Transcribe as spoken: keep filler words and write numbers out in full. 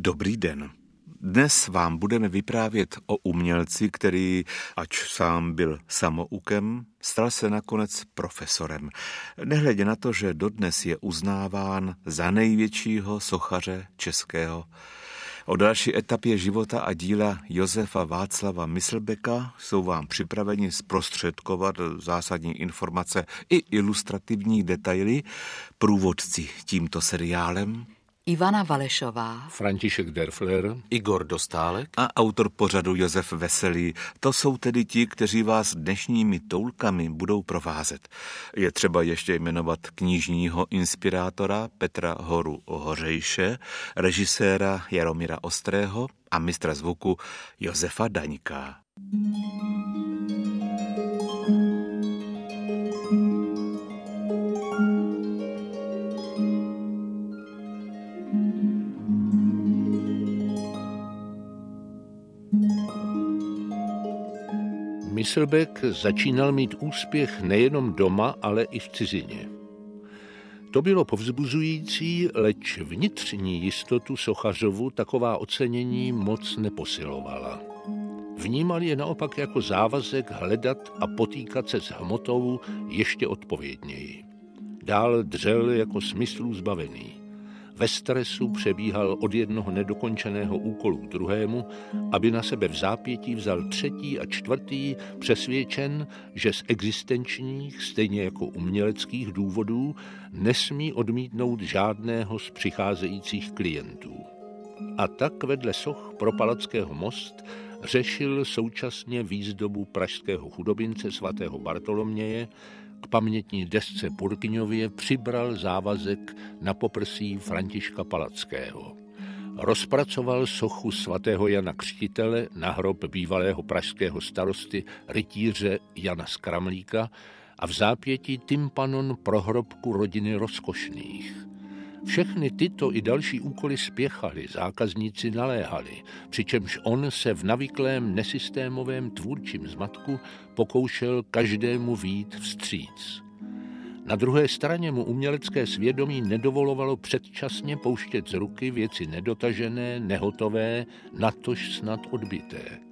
Dobrý den. Dnes vám budeme vyprávět o umělci, který, ač sám byl samoukem, stal se nakonec profesorem. Nehledě na to, že dodnes je uznáván za největšího sochaře českého. O další etapě života a díla Josefa Václava Myslbeka jsou vám připraveni zprostředkovat zásadní informace i ilustrativní detaily průvodci tímto seriálem Ivana Valešová, František Derfler, Igor Dostálek a autor pořadu Josef Veselý. To jsou tedy ti, kteří vás dnešními toulkami budou provázet. Je třeba ještě jmenovat knižního inspirátora Petra Horu Hořejše, režiséra Jaromíra Ostrého a mistra zvuku Josefa Daňka. Myslbek začínal mít úspěch nejenom doma, ale i v cizině. To bylo povzbuzující, leč vnitřní jistotu sochařovu taková ocenění moc neposilovala. Vnímal je naopak jako závazek hledat a potýkat se s hmotou ještě odpovědněji. Dál dřel jako smyslů zbavený. Ve stresu přebíhal od jednoho nedokončeného úkolu k druhému, aby na sebe v zápětí vzal třetí a čtvrtý, přesvědčen, že z existenčních, stejně jako uměleckých důvodů, nesmí odmítnout žádného z přicházejících klientů. A tak vedle soch pro Palackého most řešil současně výzdobu pražského chudobince svatého Bartoloměje. K pamětní desce Purkyňově přibral závazek na poprsí Františka Palackého. Rozpracoval sochu svatého Jana Křtitele na hrob bývalého pražského starosty rytíře Jana z Kramlíka a v zápětí tympanon pro hrobku rodiny Rozkošných. Všechny tyto i další úkoly spěchaly, zákazníci naléhali, přičemž on se v navyklém nesystémovém tvůrčím zmatku pokoušel každému vyjít vstříc. Na druhé straně mu umělecké svědomí nedovolovalo předčasně pouštět z ruky věci nedotažené, nehotové, natož snad odbyté.